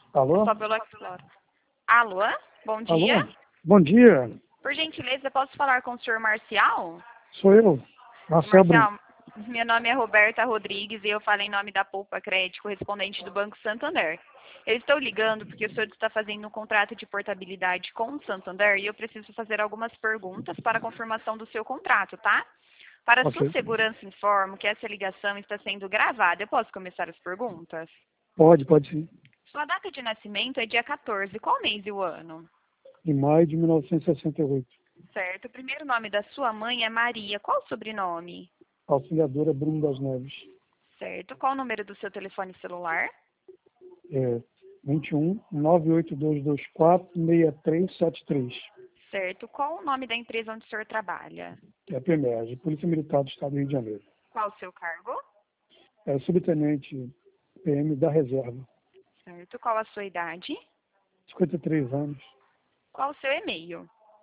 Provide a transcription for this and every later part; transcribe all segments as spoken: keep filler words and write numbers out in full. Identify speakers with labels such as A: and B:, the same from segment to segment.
A: Alô?
B: Só pelo Explorer. Alô? Bom dia.
A: Alô? Bom dia.
B: Por gentileza, posso falar com o senhor Marcial?
A: Sou eu, Marcel Brito.
B: Marcial, meu nome é Roberta Rodrigues e eu falo em nome da Poupa Crédito, correspondente do Banco Santander. Eu estou ligando porque o senhor está fazendo um contrato de portabilidade com o Santander e eu preciso fazer algumas perguntas para a confirmação do seu contrato, tá? Para
A: Ok.
B: sua segurança, informo que essa ligação está sendo gravada. Eu posso começar as perguntas?
A: Pode, pode sim.
B: Sua data de nascimento é dia quatorze. Qual mês e o ano?
A: Em maio de mil novecentos e sessenta e oito.
B: Certo. O primeiro nome da sua mãe é Maria. Qual o sobrenome?
A: Auxiliadora Bruno das Neves.
B: Certo. Qual o número do seu telefone celular?
A: É vinte e um, nove oito dois dois quatro, seis três sete três.
B: Certo. Qual o nome da empresa onde o senhor trabalha?
A: É a P M E R, Polícia Militar do Estado do Rio de Janeiro.
B: Qual o seu cargo?
A: É subtenente P M da Reserva.
B: Certo. Qual a sua idade?
A: cinquenta e três anos.
B: Qual o seu e-mail?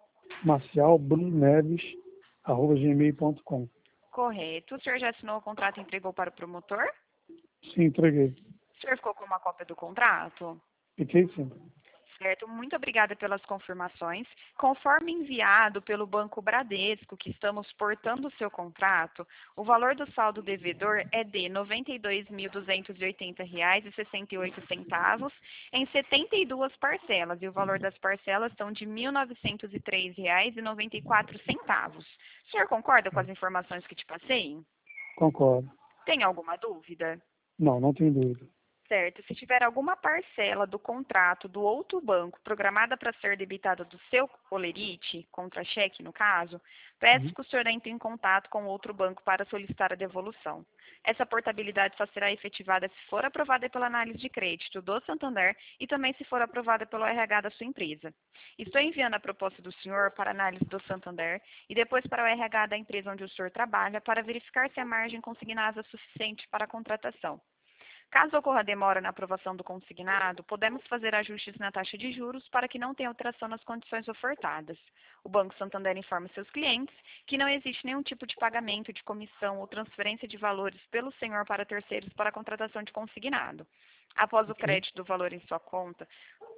A: Marcial Bruno Neves, arroba gmail ponto com.
B: Correto. O senhor já assinou o contrato e entregou para o promotor?
A: Sim, entreguei.
B: O senhor ficou com uma cópia do contrato?
A: Fiquei sim.
B: Certo, muito obrigada pelas confirmações. Conforme enviado pelo Banco Bradesco, que estamos portando o seu contrato, o valor do saldo devedor é de noventa e dois mil duzentos e oitenta reais e sessenta e oito centavos em setenta e duas parcelas, e o valor das parcelas são de mil novecentos e três reais e noventa e quatro centavos. O senhor concorda com as informações que te passei?
A: Concordo.
B: Tem alguma dúvida?
A: Não, não tenho dúvida.
B: Certo. Se tiver alguma parcela do contrato do outro banco programada para ser debitada do seu Olerite, contra-cheque no caso, peço
A: Uhum.
B: que o senhor entre em contato com o outro banco para solicitar a devolução. Essa portabilidade só será efetivada se for aprovada pela análise de crédito do Santander e também se for aprovada pelo R H da sua empresa. Estou enviando a proposta do senhor para análise do Santander e depois para o R H da empresa onde o senhor trabalha para verificar se a margem consignada é suficiente para a contratação. Caso ocorra demora na aprovação do consignado, podemos fazer ajustes na taxa de juros para que não tenha alteração nas condições ofertadas. O Banco Santander informa seus clientes que não existe nenhum tipo de pagamento de comissão ou transferência de valores pelo senhor para terceiros para a contratação de consignado. Após o
A: Ok.
B: crédito do valor em sua conta,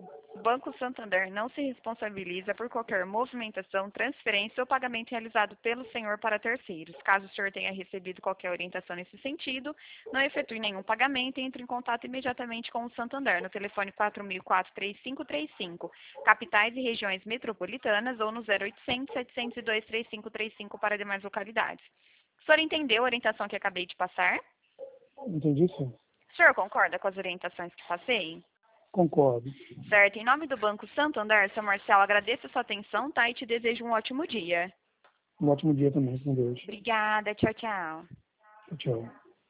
B: o Banco Santander não se responsabiliza por qualquer movimentação, transferência ou pagamento realizado pelo senhor para terceiros. Caso o senhor tenha recebido qualquer orientação nesse sentido, não efetue nenhum pagamento e entre em contato imediatamente com o Santander no telefone quatro mil e quatro, três cinco três cinco, capitais e regiões metropolitanas ou no zero oitocentos, setecentos e dois, três cinco três cinco para demais localidades. O senhor entendeu a orientação que acabei de passar?
A: Entendi, sim.
B: O senhor concorda com as orientações que passei?
A: Concordo.
B: Certo. Em nome do Banco Santander, seu Marcelo, agradeço a sua atenção, tá? E te desejo um ótimo dia.
A: Um ótimo dia também, com Deus.
B: Obrigada. Tchau, tchau.
A: Tchau.